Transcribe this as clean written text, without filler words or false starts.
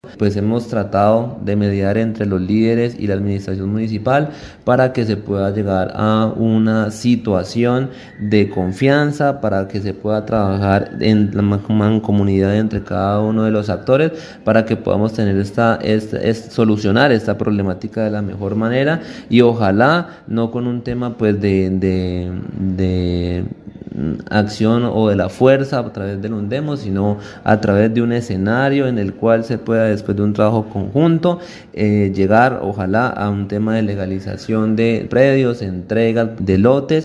Pues hemos tratado de mediar entre los líderes y la administración municipal para que se pueda llegar a una situación de confianza, para que se pueda trabajar en la mancomunidad entre cada uno de los actores, para que podamos tener solucionar esta problemática de la mejor manera y ojalá no con un tema pues de acción o de la fuerza a través de un demo, sino a través de un escenario en el cual se pueda, después de un trabajo conjunto, llegar, ojalá, a un tema de legalización de predios, entregas de lotes.